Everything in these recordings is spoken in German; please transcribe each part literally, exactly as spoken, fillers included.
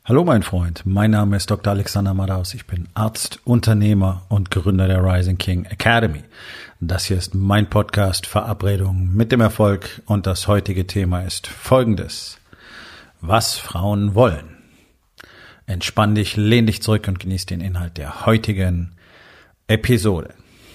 Hallo mein Freund, mein Name ist Doktor Alexander Madaus. Ich bin Arzt, Unternehmer und Gründer der Rising King Academy. Das hier ist mein Podcast Verabredung mit dem Erfolg und das heutige Thema ist folgendes: Was Frauen wollen. Entspann dich, lehn dich zurück und genieß den Inhalt der heutigen Episode.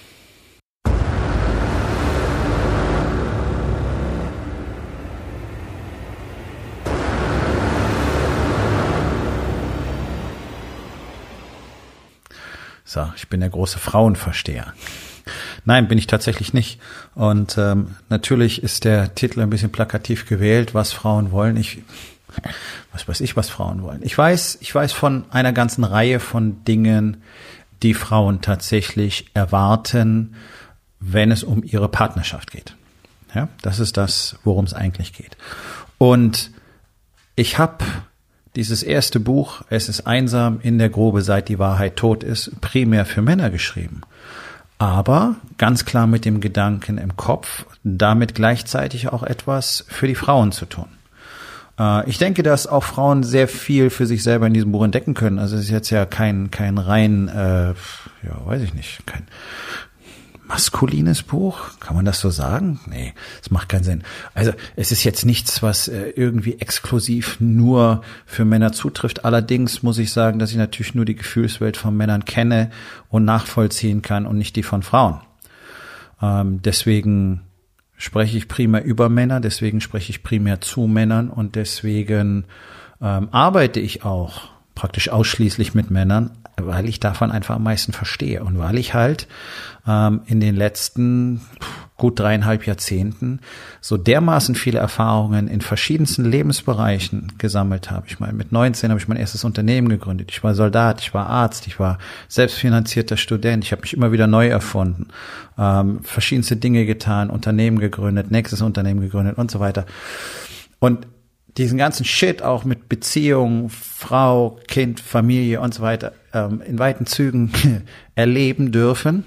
So, ich bin der große Frauenversteher. Nein, bin ich tatsächlich nicht. Und ähm, natürlich ist der Titel ein bisschen plakativ gewählt, was Frauen wollen. Ich, was weiß ich, was Frauen wollen. Ich weiß, ich weiß von einer ganzen Reihe von Dingen, die Frauen tatsächlich erwarten, wenn es um ihre Partnerschaft geht. Ja, das ist das, worum es eigentlich geht. Und ich habe dieses erste Buch, Es ist einsam in der Grube, seit die Wahrheit tot ist, primär für Männer geschrieben. Aber ganz klar mit dem Gedanken im Kopf, damit gleichzeitig auch etwas für die Frauen zu tun. Äh, ich denke, dass auch Frauen sehr viel für sich selber in diesem Buch entdecken können. Also es ist jetzt ja kein kein rein, äh, ja, weiß ich nicht, kein maskulines Buch, kann man das so sagen? Nee, das macht keinen Sinn. Also es ist jetzt nichts, was äh, irgendwie exklusiv nur für Männer zutrifft. Allerdings muss ich sagen, dass ich natürlich nur die Gefühlswelt von Männern kenne und nachvollziehen kann und nicht die von Frauen. Ähm, deswegen spreche ich primär über Männer, deswegen spreche ich primär zu Männern und deswegen ähm, arbeite ich auch praktisch ausschließlich mit Männern, weil ich davon einfach am meisten verstehe und weil ich halt ähm, in den letzten gut dreieinhalb Jahrzehnten so dermaßen viele Erfahrungen in verschiedensten Lebensbereichen gesammelt habe. Ich meine, mit neunzehn habe ich mein erstes Unternehmen gegründet. Ich war Soldat, ich war Arzt, ich war selbstfinanzierter Student. Ich habe mich immer wieder neu erfunden, ähm, verschiedenste Dinge getan, Unternehmen gegründet, nächstes Unternehmen gegründet und so weiter. Und diesen ganzen Shit auch mit Beziehung, Frau, Kind, Familie und so weiter ähm, in weiten Zügen erleben dürfen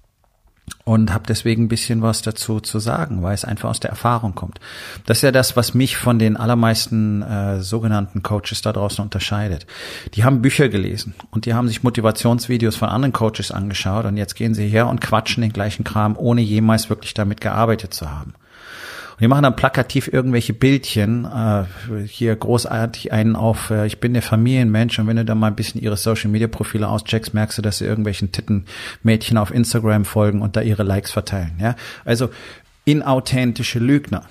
und habe deswegen ein bisschen was dazu zu sagen, weil es einfach aus der Erfahrung kommt. Das ist ja das, was mich von den allermeisten äh, sogenannten Coaches da draußen unterscheidet. Die haben Bücher gelesen und die haben sich Motivationsvideos von anderen Coaches angeschaut und jetzt gehen sie her und quatschen den gleichen Kram, ohne jemals wirklich damit gearbeitet zu haben. Und die machen dann plakativ irgendwelche Bildchen, äh, hier großartig einen auf, äh, ich bin der Familienmensch, und wenn du da mal ein bisschen ihre Social-Media-Profile auscheckst, merkst du, dass sie irgendwelchen Tittenmädchen auf Instagram folgen und da ihre Likes verteilen. Ja, also inauthentische Lügner.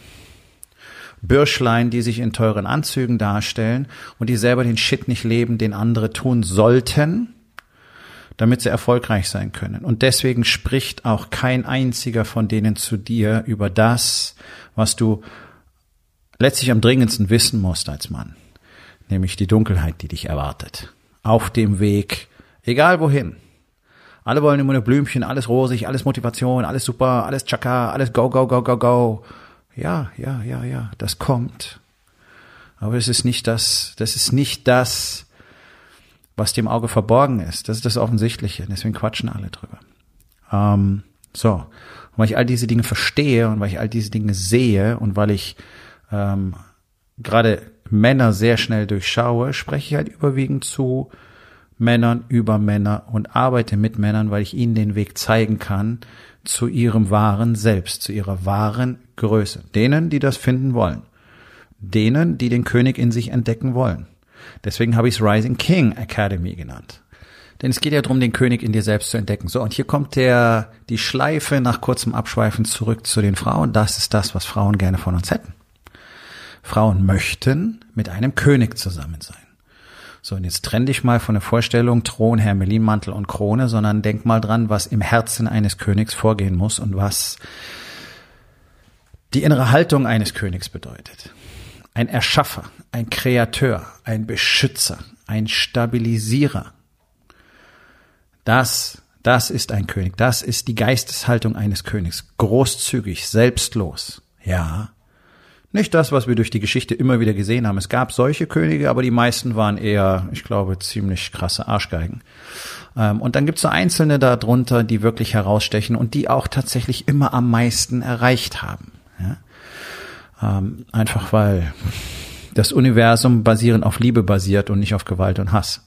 Bürschlein, die sich in teuren Anzügen darstellen und die selber den Shit nicht leben, den andere tun sollten, damit sie erfolgreich sein können. Und deswegen spricht auch kein einziger von denen zu dir über das, was du letztlich am dringendsten wissen musst als Mann, nämlich die Dunkelheit, die dich erwartet. Auf dem Weg, egal wohin. Alle wollen immer nur Blümchen, alles rosig, alles Motivation, alles super, alles Chaka, alles go, go, go, go, go. Ja, ja, ja, ja, das kommt. Aber es ist nicht das, das ist nicht das, was dem Auge verborgen ist. Das ist das Offensichtliche. Deswegen quatschen alle drüber. Ähm, so. Und weil ich all diese Dinge verstehe und weil ich all diese Dinge sehe und weil ich ähm, gerade Männer sehr schnell durchschaue, spreche ich halt überwiegend zu Männern über Männer und arbeite mit Männern, weil ich ihnen den Weg zeigen kann zu ihrem wahren Selbst, zu ihrer wahren Größe. Denen, die das finden wollen. Denen, die den König in sich entdecken wollen. Deswegen habe ich es Rising King Academy genannt. Denn es geht ja darum, den König in dir selbst zu entdecken. So, und hier kommt der die Schleife nach kurzem Abschweifen zurück zu den Frauen. Das ist das, was Frauen gerne von uns hätten. Frauen möchten mit einem König zusammen sein. So, und jetzt trenn dich mal von der Vorstellung Thron, Hermelinmantel und Krone, sondern denk mal dran, was im Herzen eines Königs vorgehen muss und was die innere Haltung eines Königs bedeutet. Ein Erschaffer, ein Kreateur, ein Beschützer, ein Stabilisierer. Das, das ist ein König. Das ist die Geisteshaltung eines Königs. Großzügig, selbstlos. Ja, nicht das, was wir durch die Geschichte immer wieder gesehen haben. Es gab solche Könige, aber die meisten waren eher, ich glaube, ziemlich krasse Arschgeigen. Und dann gibt es so Einzelne darunter, die wirklich herausstechen und die auch tatsächlich immer am meisten erreicht haben. Ja? Einfach weil das Universum basierend auf Liebe basiert und nicht auf Gewalt und Hass.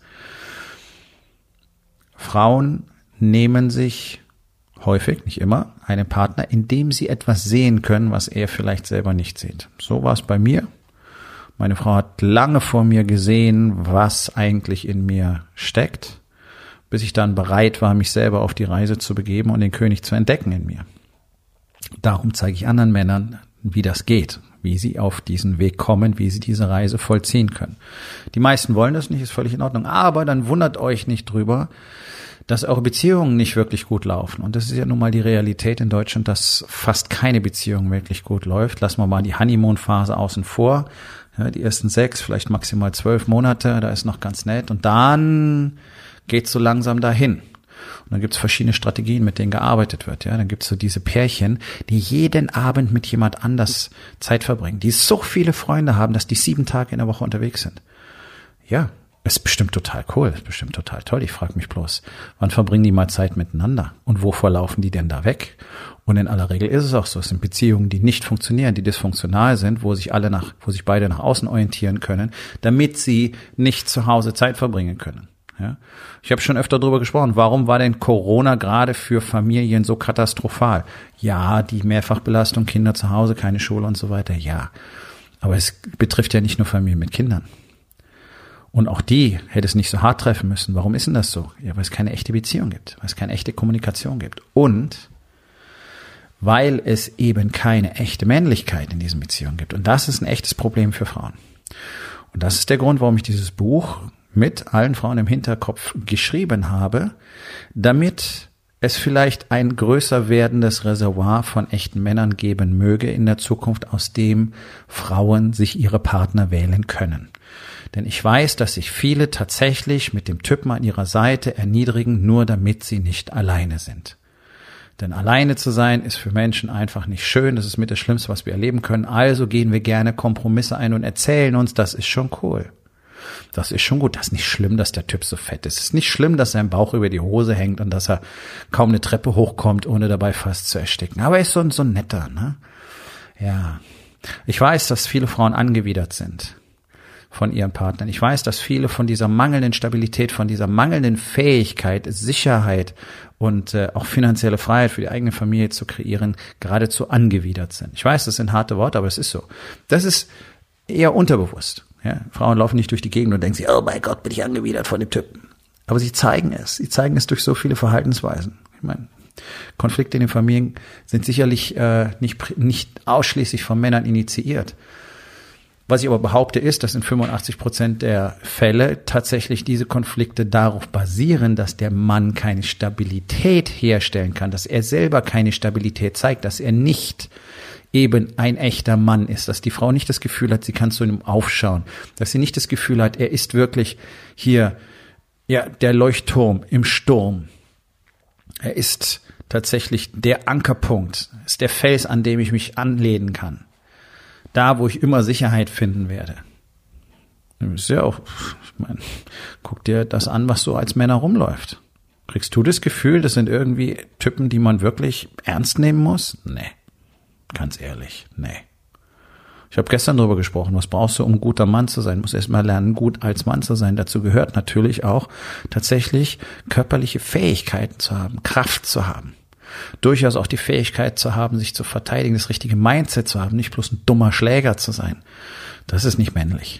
Frauen nehmen sich häufig, nicht immer, einen Partner, indem sie etwas sehen können, was er vielleicht selber nicht sieht. So war es bei mir. Meine Frau hat lange vor mir gesehen, was eigentlich in mir steckt, bis ich dann bereit war, mich selber auf die Reise zu begeben und den König zu entdecken in mir. Darum zeige ich anderen Männern, wie das geht, wie sie auf diesen Weg kommen, wie sie diese Reise vollziehen können. Die meisten wollen das nicht, ist völlig in Ordnung, aber dann wundert euch nicht drüber, dass eure Beziehungen nicht wirklich gut laufen. Und das ist ja nun mal die Realität in Deutschland, dass fast keine Beziehung wirklich gut läuft. Lassen wir mal die Honeymoon-Phase außen vor. Ja, die ersten sechs, vielleicht maximal zwölf Monate, da ist noch ganz nett. Und dann geht's so langsam dahin. Und dann gibt's verschiedene Strategien, mit denen gearbeitet wird. Ja, dann gibt's so diese Pärchen, die jeden Abend mit jemand anders Zeit verbringen, die so viele Freunde haben, dass die sieben Tage in der Woche unterwegs sind. Ja, ist bestimmt total cool, ist bestimmt total toll. Ich frage mich bloß, wann verbringen die mal Zeit miteinander? Und wovor laufen die denn da weg? Und in aller Regel ist es auch so, es sind Beziehungen, die nicht funktionieren, die dysfunktional sind, wo sich alle nach, wo sich beide nach außen orientieren können, damit sie nicht zu Hause Zeit verbringen können. Ja? Ich habe schon öfter darüber gesprochen, warum war denn Corona gerade für Familien so katastrophal? Ja, die Mehrfachbelastung, Kinder zu Hause, keine Schule und so weiter, ja. Aber es betrifft ja nicht nur Familien mit Kindern. Und auch die hätte es nicht so hart treffen müssen. Warum ist denn das so? Ja, weil es keine echte Beziehung gibt, weil es keine echte Kommunikation gibt. Und weil es eben keine echte Männlichkeit in diesen Beziehungen gibt. Und das ist ein echtes Problem für Frauen. Und das ist der Grund, warum ich dieses Buch mit allen Frauen im Hinterkopf geschrieben habe, damit es vielleicht ein größer werdendes Reservoir von echten Männern geben möge in der Zukunft, aus dem Frauen sich ihre Partner wählen können. Denn ich weiß, dass sich viele tatsächlich mit dem Typen an ihrer Seite erniedrigen, nur damit sie nicht alleine sind. Denn alleine zu sein ist für Menschen einfach nicht schön. Das ist mit das Schlimmste, was wir erleben können. Also gehen wir gerne Kompromisse ein und erzählen uns, das ist schon cool. Das ist schon gut. Das ist nicht schlimm, dass der Typ so fett ist. Es ist nicht schlimm, dass sein Bauch über die Hose hängt und dass er kaum eine Treppe hochkommt, ohne dabei fast zu ersticken. Aber er ist so, so ein netter, ne? Ja. Ich weiß, dass viele Frauen angewidert sind von ihren Partnern. Ich weiß, dass viele von dieser mangelnden Stabilität, von dieser mangelnden Fähigkeit, Sicherheit und äh, auch finanzielle Freiheit für die eigene Familie zu kreieren, geradezu angewidert sind. Ich weiß, das sind harte Worte, aber es ist so. Das ist eher unterbewusst. Ja? Frauen laufen nicht durch die Gegend und denken sich, oh mein Gott, bin ich angewidert von dem Typen. Aber sie zeigen es. Sie zeigen es durch so viele Verhaltensweisen. Ich meine, Konflikte in den Familien sind sicherlich äh, nicht, nicht ausschließlich von Männern initiiert. Was ich aber behaupte ist, dass in fünfundachtzig Prozent der Fälle tatsächlich diese Konflikte darauf basieren, dass der Mann keine Stabilität herstellen kann, dass er selber keine Stabilität zeigt, dass er nicht eben ein echter Mann ist, dass die Frau nicht das Gefühl hat, sie kann zu ihm aufschauen, dass sie nicht das Gefühl hat, er ist wirklich hier, ja, der Leuchtturm im Sturm. Er ist tatsächlich der Ankerpunkt, ist der Fels, an dem ich mich anlehnen kann. Da, wo ich immer Sicherheit finden werde. Das ist ja auch, ich meine, guck dir das an, was so als Männer rumläuft. Kriegst du das Gefühl, das sind irgendwie Typen, die man wirklich ernst nehmen muss? Nee, ganz ehrlich, nee. Ich habe gestern darüber gesprochen, was brauchst du, um ein guter Mann zu sein? Du musst erst mal lernen, gut als Mann zu sein. Dazu gehört natürlich auch tatsächlich körperliche Fähigkeiten zu haben, Kraft zu haben. Durchaus auch die Fähigkeit zu haben, sich zu verteidigen, das richtige Mindset zu haben, nicht bloß ein dummer Schläger zu sein. Das ist nicht männlich.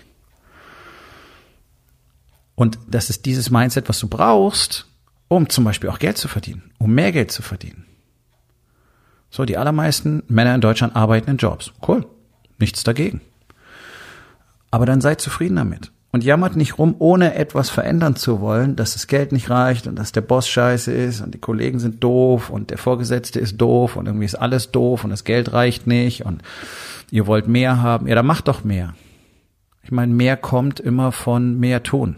Und das ist dieses Mindset, was du brauchst, um zum Beispiel auch Geld zu verdienen, um mehr Geld zu verdienen. So, die allermeisten Männer in Deutschland arbeiten in Jobs. Cool, nichts dagegen. Aber dann seid zufrieden damit. Und jammert nicht rum, ohne etwas verändern zu wollen, dass das Geld nicht reicht und dass der Boss scheiße ist und die Kollegen sind doof und der Vorgesetzte ist doof und irgendwie ist alles doof und das Geld reicht nicht und ihr wollt mehr haben. Ja, dann macht doch mehr. Ich meine, mehr kommt immer von mehr tun.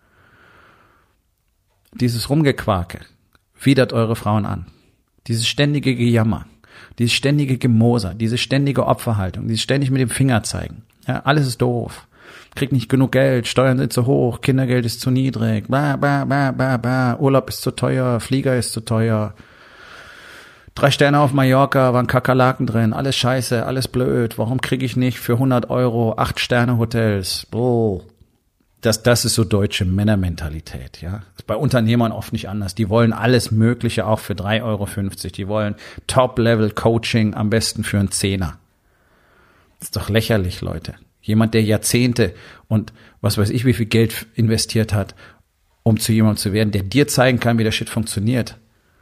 Dieses Rumgequake widert eure Frauen an. Dieses ständige Gejammer, dieses ständige Gemoser, diese ständige Opferhaltung, dieses ständig mit dem Finger zeigen. Ja, alles ist doof. Kriegt nicht genug Geld, Steuern sind zu hoch, Kindergeld ist zu niedrig, bla, bla, bla, bla, bla, Urlaub ist zu teuer, Flieger ist zu teuer. Drei Sterne auf Mallorca, waren Kakerlaken drin, alles scheiße, alles blöd. Warum kriege ich nicht für hundert Euro acht Sterne Hotels? Oh. Das, das ist so deutsche Männermentalität, ja. Das ist bei Unternehmern oft nicht anders. Die wollen alles Mögliche auch für drei Euro fünfzig. Die wollen Top-Level-Coaching am besten für einen Zehner. Das ist doch lächerlich, Leute. Jemand, der Jahrzehnte und was weiß ich, wie viel Geld investiert hat, um zu jemandem zu werden, der dir zeigen kann, wie der Shit funktioniert,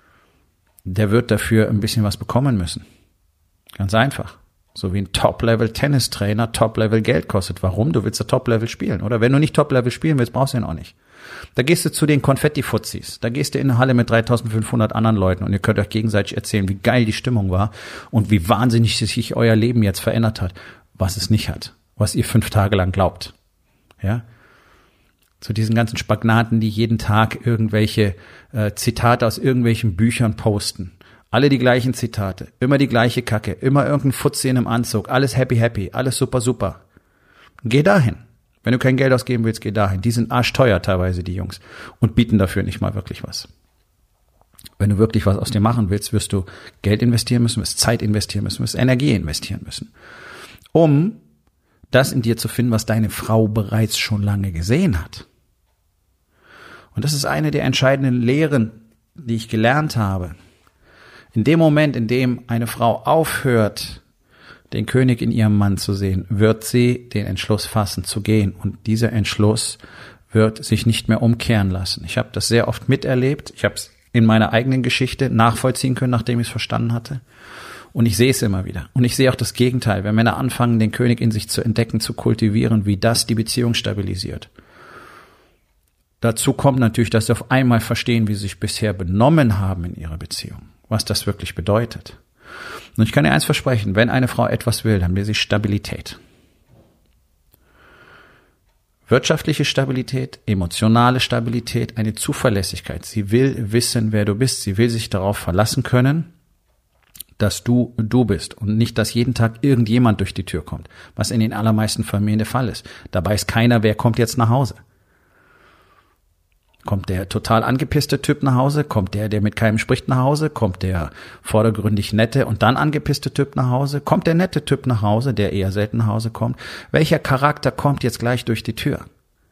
der wird dafür ein bisschen was bekommen müssen. Ganz einfach. So wie ein Top-Level-Tennistrainer Top-Level Geld kostet. Warum? Du willst ja Top-Level spielen, oder? Wenn du nicht Top-Level spielen willst, brauchst du ihn auch nicht. Da gehst du zu den Konfetti-Fuzis. Da gehst du in eine Halle mit dreitausendfünfhundert anderen Leuten und ihr könnt euch gegenseitig erzählen, wie geil die Stimmung war und wie wahnsinnig sich euer Leben jetzt verändert hat, was es nicht hat, was ihr fünf Tage lang glaubt. Ja? Zu diesen ganzen Spagnaten, die jeden Tag irgendwelche äh, Zitate aus irgendwelchen Büchern posten. Alle die gleichen Zitate, immer die gleiche Kacke, immer irgendein Fuzzi in einem Anzug, alles happy, happy, alles super, super. Geh dahin. Wenn du kein Geld ausgeben willst, geh dahin. Die sind arschteuer teilweise, die Jungs, und bieten dafür nicht mal wirklich was. Wenn du wirklich was aus dir machen willst, wirst du Geld investieren müssen, wirst Zeit investieren müssen, wirst Energie investieren müssen, um das in dir zu finden, was deine Frau bereits schon lange gesehen hat. Und das ist eine der entscheidenden Lehren, die ich gelernt habe. In dem Moment, in dem eine Frau aufhört, den König in ihrem Mann zu sehen, wird sie den Entschluss fassen zu gehen. Und dieser Entschluss wird sich nicht mehr umkehren lassen. Ich habe das sehr oft miterlebt. Ich habe es in meiner eigenen Geschichte nachvollziehen können, nachdem ich es verstanden hatte. Und ich sehe es immer wieder. Und ich sehe auch das Gegenteil. Wenn Männer anfangen, den König in sich zu entdecken, zu kultivieren, wie das die Beziehung stabilisiert. Dazu kommt natürlich, dass sie auf einmal verstehen, wie sie sich bisher benommen haben in ihrer Beziehung. Was das wirklich bedeutet. Und ich kann dir eins versprechen, wenn eine Frau etwas will, dann will sie Stabilität. Wirtschaftliche Stabilität, emotionale Stabilität, eine Zuverlässigkeit. Sie will wissen, wer du bist. Sie will sich darauf verlassen können, dass du du bist und nicht, dass jeden Tag irgendjemand durch die Tür kommt, was in den allermeisten Familien der Fall ist. Dabei ist keiner, wer kommt jetzt nach Hause. Kommt der total angepisste Typ nach Hause? Kommt der, der mit keinem spricht, nach Hause? Kommt der vordergründig nette und dann angepisste Typ nach Hause? Kommt der nette Typ nach Hause, der eher selten nach Hause kommt? Welcher Charakter kommt jetzt gleich durch die Tür?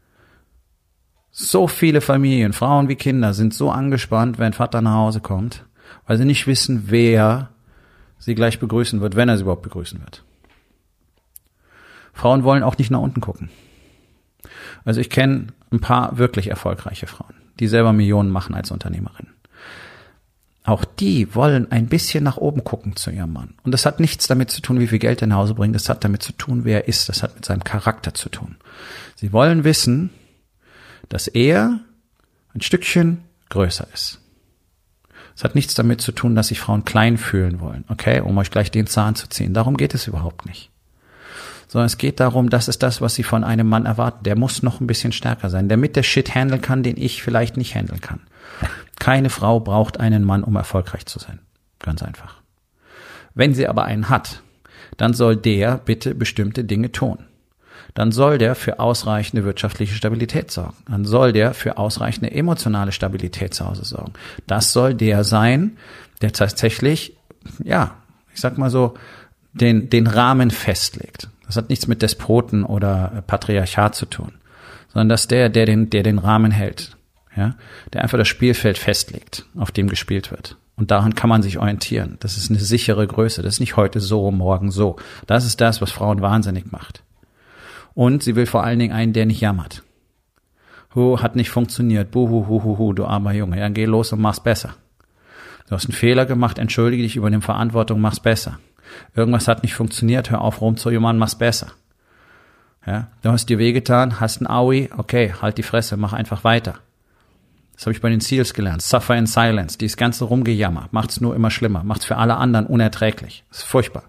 So viele Familien, Frauen wie Kinder, sind so angespannt, wenn Vater nach Hause kommt, weil sie nicht wissen, wer sie gleich begrüßen wird, wenn er sie überhaupt begrüßen wird. Frauen wollen auch nicht nach unten gucken. Also ich kenne ein paar wirklich erfolgreiche Frauen, die selber Millionen machen als Unternehmerin. Auch die wollen ein bisschen nach oben gucken zu ihrem Mann. Und das hat nichts damit zu tun, wie viel Geld er nach Hause bringt. Das hat damit zu tun, wer er ist. Das hat mit seinem Charakter zu tun. Sie wollen wissen, dass er ein Stückchen größer ist. Es hat nichts damit zu tun, dass sich Frauen klein fühlen wollen, okay, um euch gleich den Zahn zu ziehen. Darum geht es überhaupt nicht. Sondern es geht darum, das ist das, was sie von einem Mann erwarten. Der muss noch ein bisschen stärker sein, damit der Shit handeln kann, den ich vielleicht nicht handeln kann. Keine Frau braucht einen Mann, um erfolgreich zu sein. Ganz einfach. Wenn sie aber einen hat, dann soll der bitte bestimmte Dinge tun. Dann soll der für ausreichende wirtschaftliche Stabilität sorgen. Dann soll der für ausreichende emotionale Stabilität zu Hause sorgen. Das soll der sein, der tatsächlich, ja, ich sag mal so, den, den Rahmen festlegt. Das hat nichts mit Despoten oder Patriarchat zu tun, sondern dass der, der den, der den Rahmen hält, ja, der einfach das Spielfeld festlegt, auf dem gespielt wird. Und daran kann man sich orientieren. Das ist eine sichere Größe. Das ist nicht heute so, morgen so. Das ist das, was Frauen wahnsinnig macht. Und sie will vor allen Dingen einen, der nicht jammert. Hu, hat nicht funktioniert. Buhu, hu, hu, hu, du armer Junge. Ja, geh los und mach's besser. Du hast einen Fehler gemacht, entschuldige dich, übernimm Verantwortung, mach's besser. Irgendwas hat nicht funktioniert, hör auf rumzujammern, mach's besser. Ja, du hast dir wehgetan, hast einen Aui, okay, halt die Fresse, mach einfach weiter. Das habe ich bei den SEALs gelernt. Suffer in silence. Dieses ganze Rumgejammer macht's nur immer schlimmer, macht's für alle anderen unerträglich. Das ist furchtbar.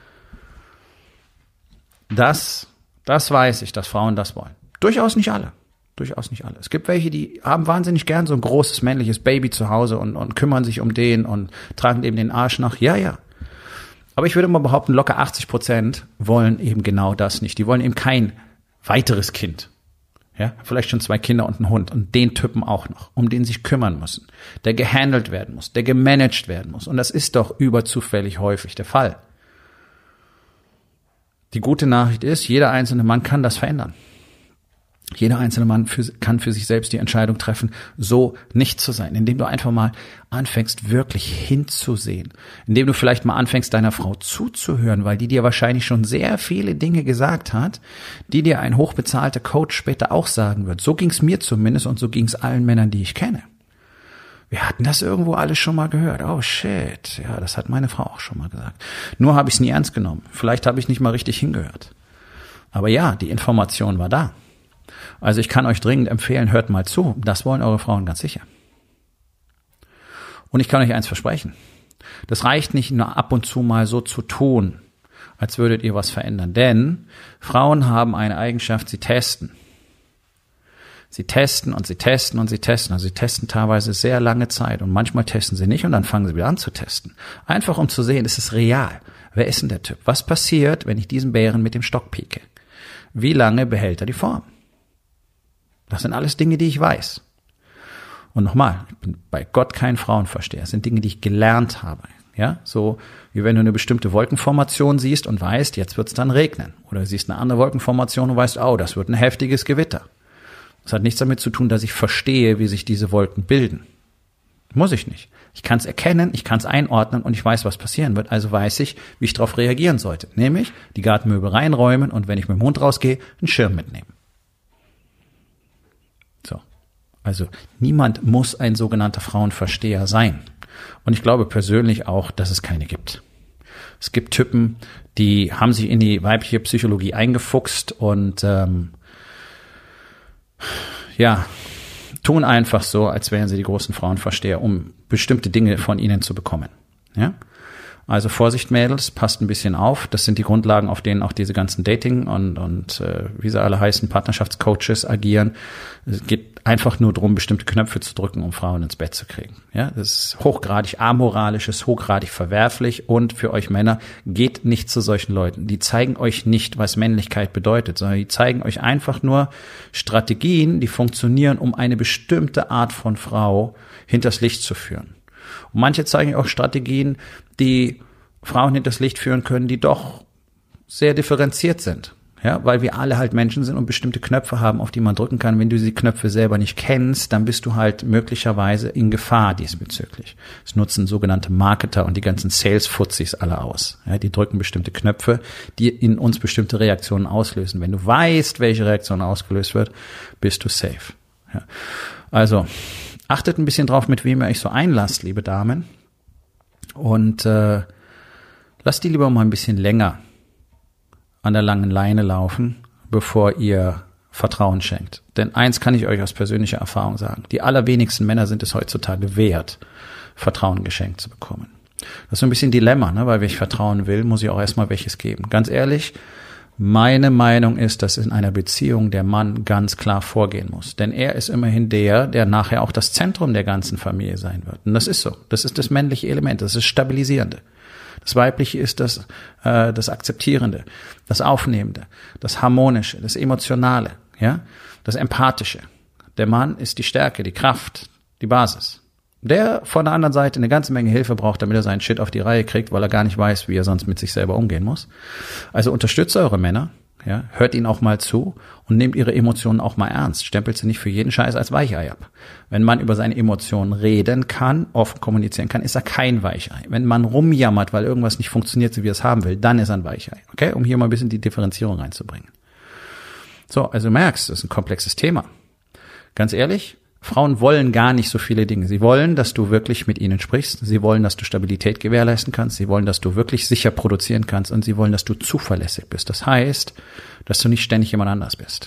Das, das weiß ich, dass Frauen das wollen. Durchaus nicht alle. Durchaus nicht alle. Es gibt welche, die haben wahnsinnig gern so ein großes männliches Baby zu Hause und, und kümmern sich um den und tragen dem den Arsch nach. Ja, ja. Aber ich würde mal behaupten, locker achtzig Prozent wollen eben genau das nicht. Die wollen eben kein weiteres Kind. Ja, vielleicht schon zwei Kinder und einen Hund und den Typen auch noch, um den sich kümmern müssen, der gehandelt werden muss, der gemanagt werden muss. Und das ist doch überzufällig häufig der Fall. Die gute Nachricht ist, jeder einzelne Mann kann das verändern. Jeder einzelne Mann für, kann für sich selbst die Entscheidung treffen, so nicht zu sein, indem du einfach mal anfängst, wirklich hinzusehen, indem du vielleicht mal anfängst, deiner Frau zuzuhören, weil die dir wahrscheinlich schon sehr viele Dinge gesagt hat, die dir ein hochbezahlter Coach später auch sagen wird. So ging's mir zumindest und so ging's allen Männern, die ich kenne. Wir hatten das irgendwo alles schon mal gehört. Oh shit, ja, das hat meine Frau auch schon mal gesagt. Nur habe ich es nie ernst genommen. Vielleicht habe ich nicht mal richtig hingehört. Aber ja, die Information war da. Also ich kann euch dringend empfehlen, hört mal zu. Das wollen eure Frauen ganz sicher. Und ich kann euch eins versprechen. Das reicht nicht nur ab und zu mal so zu tun, als würdet ihr was verändern. Denn Frauen haben eine Eigenschaft, sie testen. Sie testen und sie testen und sie testen. Also sie testen teilweise sehr lange Zeit und manchmal testen sie nicht und dann fangen sie wieder an zu testen. Einfach um zu sehen, ist es real? Wer ist denn der Typ? Was passiert, wenn ich diesen Bären mit dem Stock pieke? Wie lange behält er die Form? Das sind alles Dinge, die ich weiß. Und nochmal, ich bin bei Gott kein Frauenversteher. Das sind Dinge, die ich gelernt habe. Ja, so wie wenn du eine bestimmte Wolkenformation siehst und weißt, jetzt wird es dann regnen. Oder du siehst eine andere Wolkenformation und weißt, oh, das wird ein heftiges Gewitter. Das hat nichts damit zu tun, dass ich verstehe, wie sich diese Wolken bilden. Muss ich nicht. Ich kann es erkennen, ich kann es einordnen und ich weiß, was passieren wird. Also weiß ich, wie ich darauf reagieren sollte. Nämlich die Gartenmöbel reinräumen und wenn ich mit dem Hund rausgehe, einen Schirm mitnehmen. So. Also niemand muss ein sogenannter Frauenversteher sein. Und ich glaube persönlich auch, dass es keine gibt. Es gibt Typen, die haben sich in die weibliche Psychologie eingefuchst und ähm, ja, tun einfach so, als wären sie die großen Frauenversteher, um bestimmte Dinge von ihnen zu bekommen. Ja? Also Vorsicht, Mädels, passt ein bisschen auf. Das sind die Grundlagen, auf denen auch diese ganzen Dating- und, und äh, wie sie alle heißen, Partnerschaftscoaches agieren. Es geht einfach nur darum, bestimmte Knöpfe zu drücken, um Frauen ins Bett zu kriegen. Ja, das ist hochgradig amoralisch, ist hochgradig verwerflich und für euch Männer, geht nicht zu solchen Leuten. Die zeigen euch nicht, was Männlichkeit bedeutet, sondern die zeigen euch einfach nur Strategien, die funktionieren, um eine bestimmte Art von Frau hinters Licht zu führen. Und manche zeigen auch Strategien, die Frauen hinters Licht führen können, die doch sehr differenziert sind. Ja, weil wir alle halt Menschen sind und bestimmte Knöpfe haben, auf die man drücken kann. Wenn du diese Knöpfe selber nicht kennst, dann bist du halt möglicherweise in Gefahr diesbezüglich. Das nutzen sogenannte Marketer und die ganzen Sales-Fuzis alle aus. Ja, die drücken bestimmte Knöpfe, die in uns bestimmte Reaktionen auslösen. Wenn du weißt, welche Reaktion ausgelöst wird, bist du safe. Ja. Also, achtet ein bisschen drauf, mit wem ihr euch so einlasst, liebe Damen. Und äh, lasst die lieber mal ein bisschen länger an der langen Leine laufen, bevor ihr Vertrauen schenkt. Denn eins kann ich euch aus persönlicher Erfahrung sagen. Die allerwenigsten Männer sind es heutzutage wert, Vertrauen geschenkt zu bekommen. Das ist so ein bisschen ein Dilemma, ne? Weil wenn ich Vertrauen will, muss ich auch erstmal welches geben. Ganz ehrlich, meine Meinung ist, dass in einer Beziehung der Mann ganz klar vorgehen muss. Denn er ist immerhin der, der nachher auch das Zentrum der ganzen Familie sein wird. Und das ist so. Das ist das männliche Element. Das ist Stabilisierende. Das Weibliche ist das, äh, das Akzeptierende, das Aufnehmende, das Harmonische, das Emotionale, ja, das Empathische. Der Mann ist die Stärke, die Kraft, die Basis. Der von der anderen Seite eine ganze Menge Hilfe braucht, damit er seinen Shit auf die Reihe kriegt, weil er gar nicht weiß, wie er sonst mit sich selber umgehen muss. Also unterstützt eure Männer, ja, hört ihnen auch mal zu und nehmt ihre Emotionen auch mal ernst. Stempelt sie nicht für jeden Scheiß als Weichei ab. Wenn man über seine Emotionen reden kann, offen kommunizieren kann, ist er kein Weichei. Wenn man rumjammert, weil irgendwas nicht funktioniert, so wie er es haben will, dann ist er ein Weichei. Okay, um hier mal ein bisschen die Differenzierung reinzubringen. So, also du merkst, das ist ein komplexes Thema. Ganz ehrlich, Frauen wollen gar nicht so viele Dinge. Sie wollen, dass du wirklich mit ihnen sprichst. Sie wollen, dass du Stabilität gewährleisten kannst. Sie wollen, dass du wirklich sicher produzieren kannst. Und sie wollen, dass du zuverlässig bist. Das heißt, dass du nicht ständig jemand anders bist.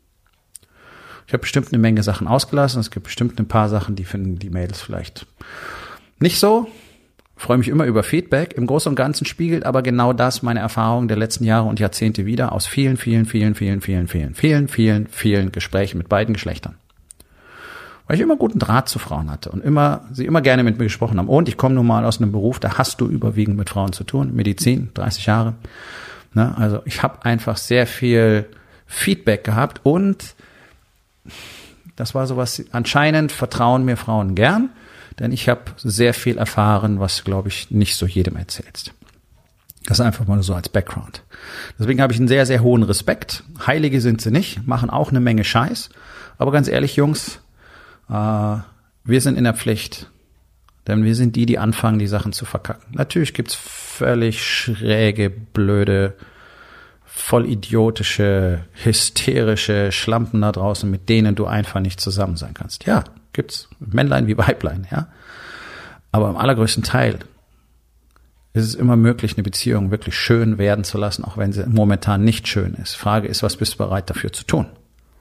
Ich habe bestimmt eine Menge Sachen ausgelassen. Es gibt bestimmt ein paar Sachen, die finden die Mädels vielleicht nicht so. Ich freue mich immer über Feedback. Im Großen und Ganzen spiegelt aber genau das meine Erfahrung der letzten Jahre und Jahrzehnte wieder aus vielen, vielen, vielen, vielen, vielen, vielen, vielen, vielen, vielen Gesprächen mit beiden Geschlechtern. Weil ich immer guten Draht zu Frauen hatte und immer sie immer gerne mit mir gesprochen haben. Und ich komme nun mal aus einem Beruf, da hast du überwiegend mit Frauen zu tun. Medizin, dreißig Jahre. Ne? Also ich habe einfach sehr viel Feedback gehabt und das war sowas, anscheinend vertrauen mir Frauen gern, denn ich habe sehr viel erfahren, was, glaube ich, nicht so jedem erzählst. Das einfach mal so als Background. Deswegen habe ich einen sehr, sehr hohen Respekt. Heilige sind sie nicht, machen auch eine Menge Scheiß. Aber ganz ehrlich, Jungs, äh, wir sind in der Pflicht. Denn wir sind die, die anfangen, die Sachen zu verkacken. Natürlich gibt's völlig schräge, blöde, voll idiotische, hysterische Schlampen da draußen, mit denen du einfach nicht zusammen sein kannst. Ja, gibt's. Männlein wie Weiblein, ja. Aber im allergrößten Teil ist es immer möglich, eine Beziehung wirklich schön werden zu lassen, auch wenn sie momentan nicht schön ist. Frage ist, was bist du bereit dafür zu tun?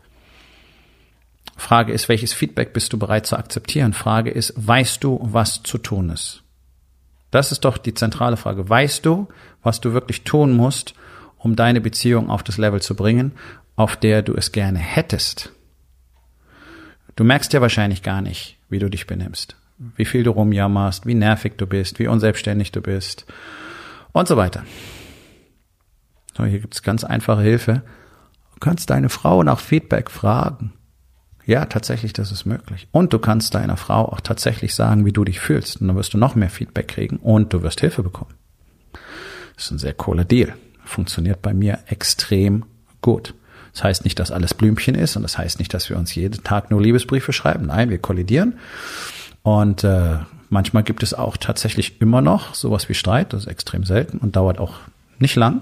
Frage ist, welches Feedback bist du bereit zu akzeptieren? Frage ist, weißt du, was zu tun ist? Das ist doch die zentrale Frage. Weißt du, was du wirklich tun musst, um deine Beziehung auf das Level zu bringen, auf der du es gerne hättest? Du merkst ja wahrscheinlich gar nicht, wie du dich benimmst, wie viel du rumjammerst, wie nervig du bist, wie unselbstständig du bist und so weiter. So, hier gibt's ganz einfache Hilfe. Du kannst deine Frau nach Feedback fragen. Ja, tatsächlich, das ist möglich. Und du kannst deiner Frau auch tatsächlich sagen, wie du dich fühlst. Und dann wirst du noch mehr Feedback kriegen und du wirst Hilfe bekommen. Das ist ein sehr cooler Deal. Funktioniert bei mir extrem gut. Das heißt nicht, dass alles Blümchen ist und das heißt nicht, dass wir uns jeden Tag nur Liebesbriefe schreiben. Nein, wir kollidieren. Und äh, manchmal gibt es auch tatsächlich immer noch sowas wie Streit. Das ist extrem selten und dauert auch nicht lang.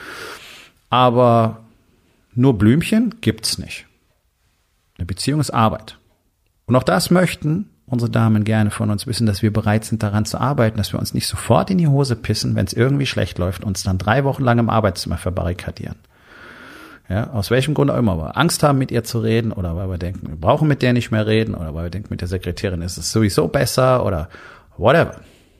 Aber nur Blümchen gibt's nicht. Eine Beziehung ist Arbeit. Und auch das möchten unsere Damen gerne von uns wissen, dass wir bereit sind, daran zu arbeiten, dass wir uns nicht sofort in die Hose pissen, wenn es irgendwie schlecht läuft, uns dann drei Wochen lang im Arbeitszimmer verbarrikadieren. Ja, aus welchem Grund auch immer, weil wir Angst haben, mit ihr zu reden oder weil wir denken, wir brauchen mit der nicht mehr reden oder weil wir denken, mit der Sekretärin ist es sowieso besser oder whatever.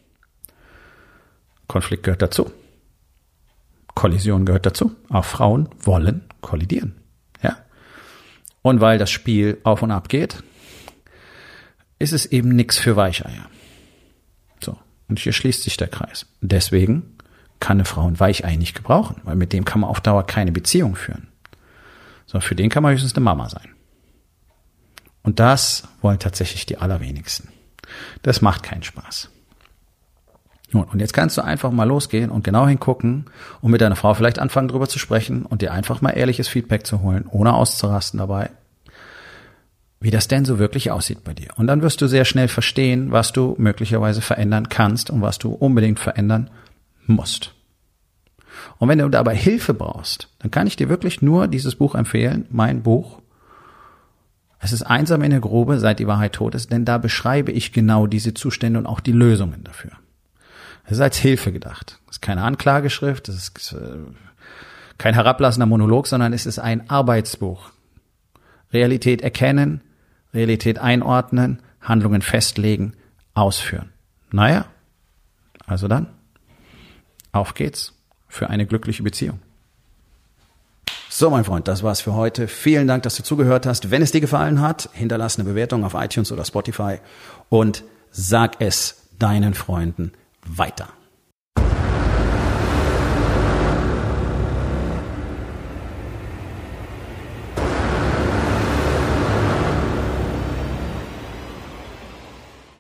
Konflikt gehört dazu. Kollision gehört dazu. Auch Frauen wollen kollidieren. Ja. Und weil das Spiel auf und ab geht, ist es eben nichts für Weicheier. So. Und hier schließt sich der Kreis. Deswegen kann eine Frau ein Weichei nicht gebrauchen, weil mit dem kann man auf Dauer keine Beziehung führen. Sondern für den kann man höchstens eine Mama sein. Und das wollen tatsächlich die allerwenigsten. Das macht keinen Spaß. Und jetzt kannst du einfach mal losgehen und genau hingucken und mit deiner Frau vielleicht anfangen, drüber zu sprechen und dir einfach mal ehrliches Feedback zu holen, ohne auszurasten dabei, wie das denn so wirklich aussieht bei dir. Und dann wirst du sehr schnell verstehen, was du möglicherweise verändern kannst und was du unbedingt verändern musst. Und wenn du dabei Hilfe brauchst, dann kann ich dir wirklich nur dieses Buch empfehlen, mein Buch. Es ist einsam in der Grube, seit die Wahrheit tot ist, denn da beschreibe ich genau diese Zustände und auch die Lösungen dafür. Es ist als Hilfe gedacht. Es ist keine Anklageschrift, es ist kein herablassender Monolog, sondern es ist ein Arbeitsbuch. Realität erkennen, Realität einordnen, Handlungen festlegen, ausführen. Naja, also dann, auf geht's für eine glückliche Beziehung. So, mein Freund, das war's für heute. Vielen Dank, dass du zugehört hast. Wenn es dir gefallen hat, hinterlass eine Bewertung auf iTunes oder Spotify und sag es deinen Freunden weiter.